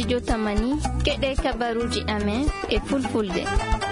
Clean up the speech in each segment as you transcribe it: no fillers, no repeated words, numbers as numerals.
studio Tamani keɗe kabaruji amen e fulfulde.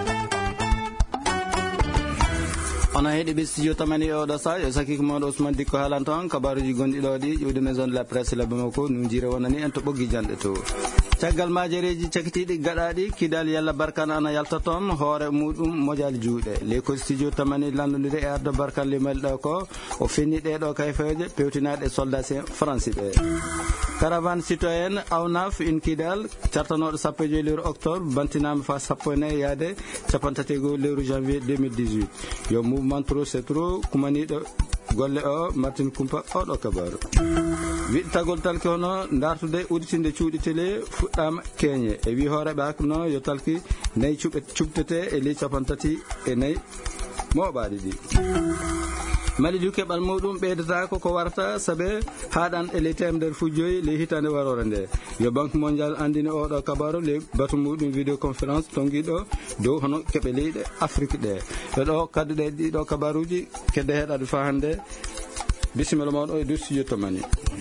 On a heɗi studio Tamani e oɗo sa yo saki ko moɗo Ousmane Dikko haalan ton kabaruji gonɗi ɗo ɗi ƴewde maison de la presse le Bamako no jire wonani en to ɓoggi janɗe to caggal majereji cakitiɗi gaɗaɗi kidal yalla barkan ana yalta toon hoore muɗum mojali juuɗe les ko studio Tamani landodiri e ardo barkan limel ɗo ko o finni ɗeɗo kayfeje pewtinaɗe soldat français ɓe caravane citoyenne awnaf une kidal cartanoɗo 1 lewru octobre bantinama fa 1 yaade 31 lewru janvier 2018 yo mouvement trop c'est trop kumaniɗo golle o Martin Kumpa oɗo kabaru wiɗ tagol talki hono dartude uditinde cuuɗi télé fuɗɗama keñe e wi hooreɓe hakkuno yo talki nayyi cuɓtete e ley 34 moɓaɗi ɗi mali du keɓal muɗum ɓeydata ko warata saabe haɗan e ley temedere fujjoyi ley hitande warore nde yo banque mondial andini oɗo kabaru ley batu muɗum vidéoconférence tonguiɗo dow hono keɓe leyɗe Afrique ɗe e ɗo kadduɗe ɗiɗo kabaruji kedde heɗade fa hande bisimilla mawɗo e dow studio Tamani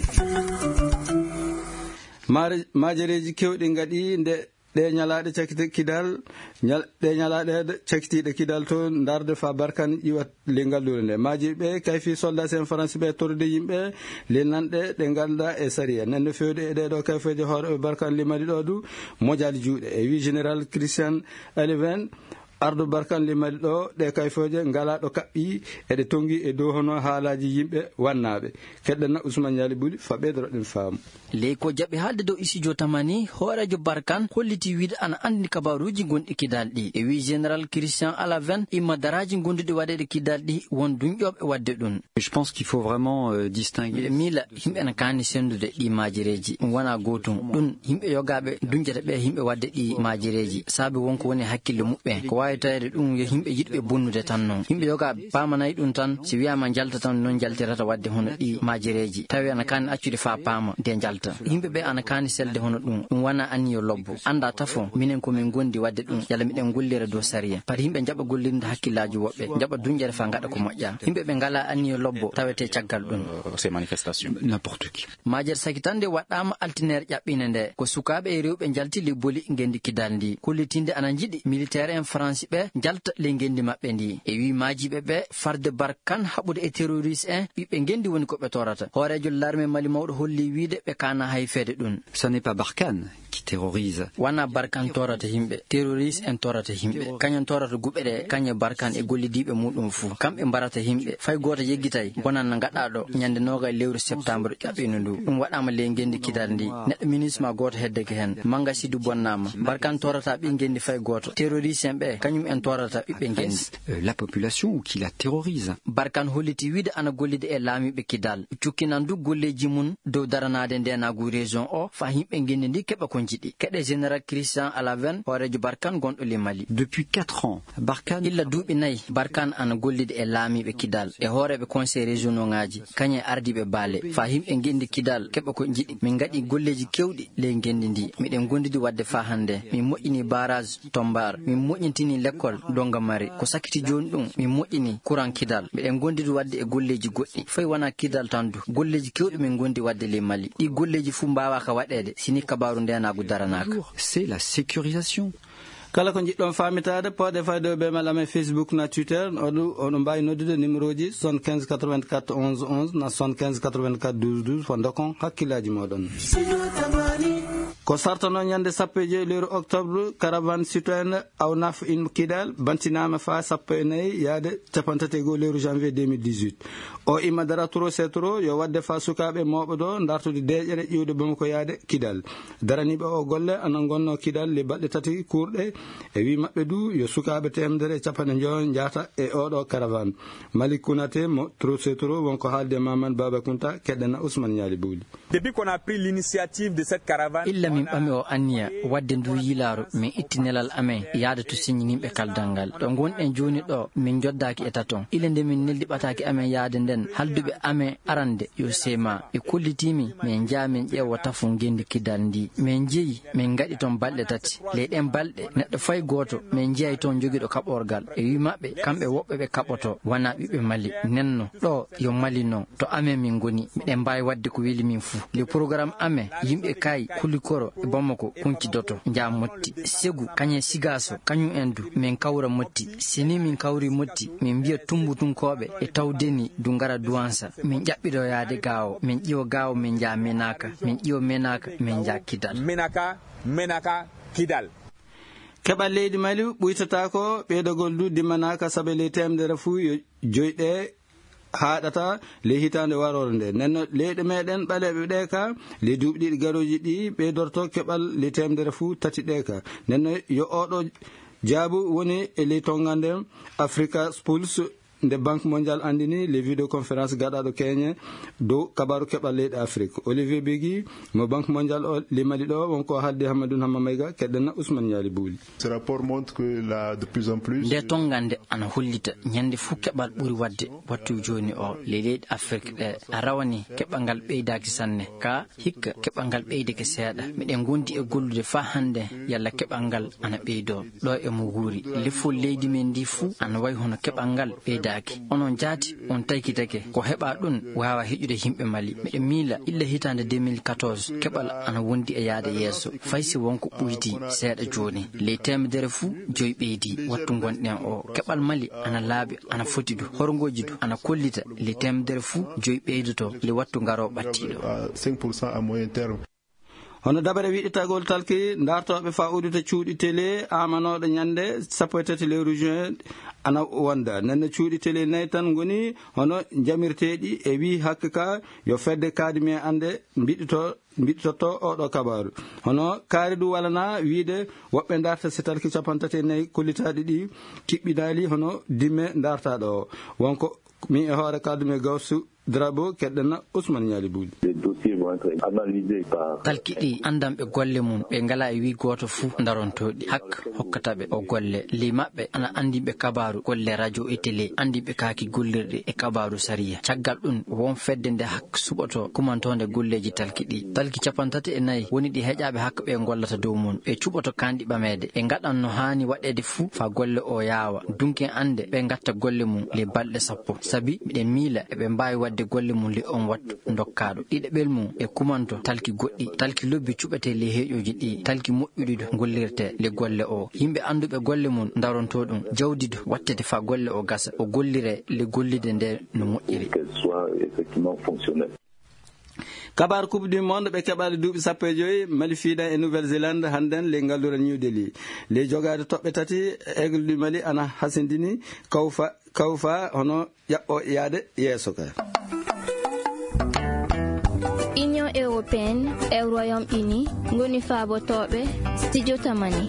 majereji kewɗi gaɗi nde ɗe ñalaɗe cakite kidal ɗe ñalaɗe cakitiɗe kidal to darde fa barkan iwat le ngallure nde majiɓe kayfi soldat en français ɓe torde yimɓe le nanɗe ɗe ganduɗa e saria nande fewde e ɗeɗo kayfeje hoore barkan limadi ɗo du mojali juuɗe e wi général Christian Eleven ardo barkan limadi ɗo ɗe kayfoje ngalaɗo kaɓɓi eɗe tongi e dow hono haalaji yimɓe wannaɓe keɗɗenna Ousmane Yali Buli fa ɓeydoroɗen faamu ley ko jaɓi haalde dow studio Tamani hoorejo barkan holliti wiide ana andi kabaruji gonɗi kidal ɗi e wi général Christian Alaven imma daraji gonduɗi waɗeɗe kidal ɗi won duñƴoɓe wadde ɗum. Je pense qu'il faut vraiment distinguer mila yimɓe ne kani sendude ɗi majireji ɗum wona gotum ɗum yimɓe yogaɓe duñƴata ɓe yimɓe wadde ɗi majireji saabi wonko woni hakkille muɓɓe ko wawi tawede ɗum yo yimɓe yiɗɓe bonnude tan noon yimɓe yogaɓe pamanayi ɗum tan si wiyama jalta tan noon jaltirata wadde hono ɗi majireji tawi ana kani accude fa paama de jalta yimɓeɓe ana kani selde hono ɗum wona anniyo lobbo anda tafo minen komin gondi wadde ɗum yalla miɗen gollira dow sariya par yimɓe jaɓa gollirde hakkillaji woɓɓe jaɓa duñƴere fa gaɗa ko moƴƴa yimɓeɓe ngala anniyo lobbo tawete caggal ɗum ces manifestations n'importe qui majere sakitande waɗɗama altinaire ƴaɓɓine nde ko sukaɓe e rewɓe jalti le boli gendi kidal ndi kollitinde ana jiiɗi militaire en français ɓe jalta le gendi mabɓe ndi e wi majiɓe ɓe farde barkan haɓude e terroriste en ɓiɓɓe gendi woni ko ɓe torata hoorejo l'armée mali mawɗo holli wiide ɓe kana hay fede ɗum ça n'est pas Barkhane qui terrorise wana barkan torata yimɓe terroriste en torata yimɓe kañum torata guɓe ɗe kañe barkan e gollidiɓe muɗum fuu kamɓe mbarata yimɓe fay goto yeggitay bonan no gaɗa ɗo ñande 9 lewru septembre ƴaɓɓino ndu ɗum waɗama le gendi kidal ndi neɗɗo ministre ma goto heddeke hen manga sidu bonnama barkan torata ɓi gendi fay goto terroriste en ɓe kañum en torata ɓiɓɓe gendi la population ou qui la terrorise barkan holliti wiide ana gollide e laamiɓe kidal cukkinan du golleji mum dow daranade ndenagu région o fa yimɓe gendi ndi keɓa ko jiɗi keɗe général Christian Alaven hoorejo barkan gonɗo le Mali depuis 4 ans barkan illa duuɓi 4 barkan ana gollide e laamiɓe kidal e hooreɓe conseil régionaux ngaji kañe ardiɓe baale fa yimɓe gendi kidal keɓa ko jiɗi min gaɗi golleji kewɗi ley gendi ndi miɗen gondidi wadde fa hande min moƴƴini barrage Tombar min moƴƴintini l'école Dongamari ko sakiti joni ɗum min moƴƴini courant kidal miɗen gondidi wadde e golleji goɗɗi fay wona kidal tandu golleji kewɗi min gondi wadde le Mali ɗi golleji fu mbawaka waɗede sini kabaru ndenagu daranaka c'est la sécurisation kala ko jiɗɗon famitade poɗe fayde be malame Facebook na Twitter oɗo mbawi noddude numéro ji 75 84 11 11 na 75 84 12 12 fo dokon hakkillaji moɗon ko sartano ñande 1 lewru octobre caravane citoyenne awnaf in kidal bantinama fa 14 yaade 31 lewru janvier 2018 o imma dara tro setro yo wadde fa sukaɓe mawɓe ɗo dartude deƴere ƴiwde Bamako yaade kidal daraniɓe o golle ana gonno kidal le balɗe 3 kurɗe e wi mabɓe du yo sukaɓe temedere 50 jaata e oɗo caravane Malik Kounate mo tro setro wonko haalde Mamadou Baba Kounta keɗɗena Ousmane Yali Bouly depuis qu'on a pris l'initiative de cette caravane min ɓami o anniya wadde ndu yilaru min ittinelal amen yaade to siññinimɓe kaldal ngal ɗo gonɗen joni ɗo min joddaki e taton ile nde min neldi ɓataki amen yaade nden halduɓe amen arande yo sema ɓe kollitimi min jaa min ƴeewa tafo gendi kidal ndi min jeeyi min gaɗi toon balɗe 3 leyɗen balɗe neɗɗo fay goto min jeeyi toon joguiɗo kaɓorgal e wi mabɓe kamɓe woɓɓe ɓe kaɓoto wona ɓiɓɓe Mali nenno ɗo yo Mali non to amen min goni miɗen mbawi wadde ko weeli min fuu le programme amen yimɓe kayi kulikoro Diallo e Bamako kuncidoto nja motti segu kanye sigaso kanyu endu min kawra motti sini min kawri motti min biya tumbutunkoɓe e tawdeni du ngara duwansa min ƴaɓɓiɗo yaade gawo min ƴiwo gawo min ja menaka min ƴiwo menaka min ja kidal menaka kidal keɓal leydi Mali ɓuytata ko ɓeydogol du dimmanaka saabe ley temedere fuu yo joyɗe haɗata le hitande warore nde nenno leyɗe meɗen ɓaleɓe ɗe ka le duuɓi ɗiɗi garoji ɗi ɓeydorto keɓal le temedere fuu tati ɗe ka nenno yo oɗo jaabu woni e ley tongande Africa Pulse nde Banque mondiale andini les vidéoconférence gaɗaɗo Kenya dow kabaru keɓal leyɗe Afrique. Olivier Begui mo Banque mondiale o le Mali ɗo wonko haalde Hamadoune Hamma Mayga keɗɗenna Ousmane Niali Bouli. Ce rapport montre que là de plus en plus nde tongande ana hollita ñande fuu keɓal ɓuri wadde wattu joni o le leyɗe Afrique ɗe a rawani keɓal ngal ɓeydaki sanne ka hikka keɓal ngal ɓeydake seeɗa miɗen gondi e gollude fa hande yalla keɓal ngal ana ɓeydo ɗo e mo guuri lefol leydi men ndi fuu ana wayi hono keɓal ngal ɓeyda onon jaati on taykitake ko heɓa ɗum wawa heƴude himɓe Mali miɗen miila illa hitande 2014 keɓal ana wondi e yaade yeeso faysi wonko ɓuyti seeɗa joni ley temedere fuu joyi ɓeydi wattu gonɗen o keɓal Mali ana laaɓi ana foti du horgoji du ana kollita ley temedere fuu joyi ɓeydoto le wattu ngaro ɓattiɗo 5% à moyen terme. hono dabare wiɗitagol talki dartoɓe fa udude cuuɗi télé amanoɗo ñande 17 lewru juin ana wonda nenne cuuɗi télé nayyi tan goni hono jamirteɗi e wi hakke ka yo fedde kaadimi ande mbiɗitoto oɗo kabaru hono kaari du walana wiide woɓɓe darta so talki 34 kollitaɗi ɗi tiɓɓinali hono dimme dartaɗo o wonko min e hoore kaldume Gawsu Drabo keɗɗenna Ousmane Niali Bouli. talki ɗi andanɓe golle mum ɓe ngala e wi goto fuu darontoɗi hak hokkataɓe o golle li mabɓe ana andiɓe kabaru golle radio e télé andiɓe kaaki gollirɗe e kabaru sariya caggal ɗum won fedde nde hak suɓoto kumantode golleji talki ɗi talki 34 woni ɗi heƴaɓe hak ɓe gollata dow mum ɓe cuɓoto kandi ɓamede ɓe gaɗan no hani waɗede fuu fa golle o yawa dunken ande ɓe gatta golle mum le balɗe 10 sabi miɗen miila eɓe mbawi wadde golle mum le on wattu dokkaɗo ɗiɗaɓel mum e kumanto talki goɗɗi talki lobbi cuɓete le heƴoji ɗi talki moƴƴuɗiɗo gollirte le golle o yimɓe anduɓe golle mum daronto ɗum jawdido wattete fa golle o gasa o gollire le gollide nde no moƴƴiri. kabar coupe du monde ɓe keɓade duuɓi 15 Mali fiiɗan e Nouvelle-Zélande hannden le ngalluren New Delhi le jogade toɓɓe tati aigle du Mali ana hasindini kawfa hono ƴaɓɓo yaade yeeso ka. Union européenne e Royaume-Uni ngoni faabotoɓe studio tamani.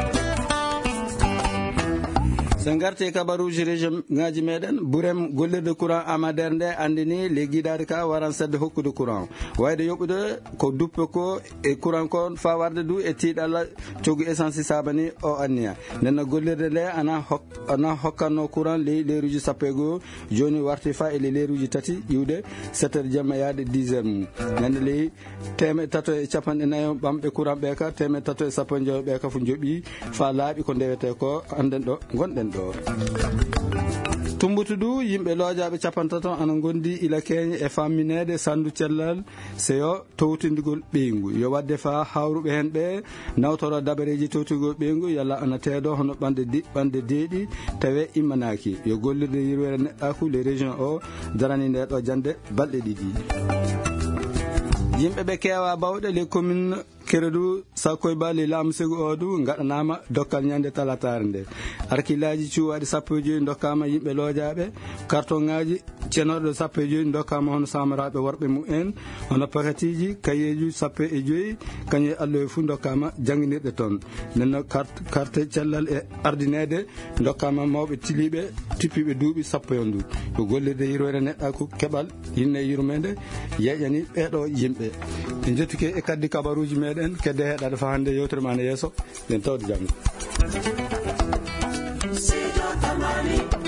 sen garte kabaruji région ngaji meɗen ɓurem gollirde courant amadere nde andini le guiɗade ka waran sedde hokkude courant wayde yoɓude ko duppe ko e courant ko fa warde du e tiiɗalla coggu essence sabani o anniya nenno gollirde nde ana hokkanno courant leeruji 12 joni warti fa e leeruji tati ƴiwde 7 heures jamma yaade 10 heures mum nende ley 350 ɓamɓe courant ɓe ka 310 ɓe ka fo jooɓi fa laaɓi ko ndewete ko anden ɗo gonɗen ɗo tumbutudu yimɓe loojaɓe 50 ana gondi ila keñe e famminede sandu cellal seyo towtindigol ɓeygu yo wadde fa hawruɓe hen ɓe nawtoro dabareji towtigol ɓeygu yalla ana teedo hono ɓande deeɗi tawe immanaki yo gollirde yirwere neɗɗaku les régions o darani nde ɗo jande balɗe ɗiɗi yimɓe ɓe keewa bawɗe les communes Kérédou Sakoyba le lamsegu odu gaɗanama dokkal ñande talatare nde arkillaji cuwaɗi 15 dokkama yimɓe loojaɓe carton ngaji ceenoɗo 15 dokkama hono samaraɓe worɓe mumen hono pakatiji kayeji 15 kañum alloye fuu dokkama jangguinirɗe toon nenno carte cellal e ardinede dokkama mawɓe tiliɓe tippiɓe duuɓi 10 ndu ko gollirde yirwere neɗɗa keɓal yinne yurmede yeƴani ɓeɗo yimɓe en jettike e kaddi kabaruji meɗen kedde heɗade fa hande yewtere ma ne yeeso nden tawde janggo.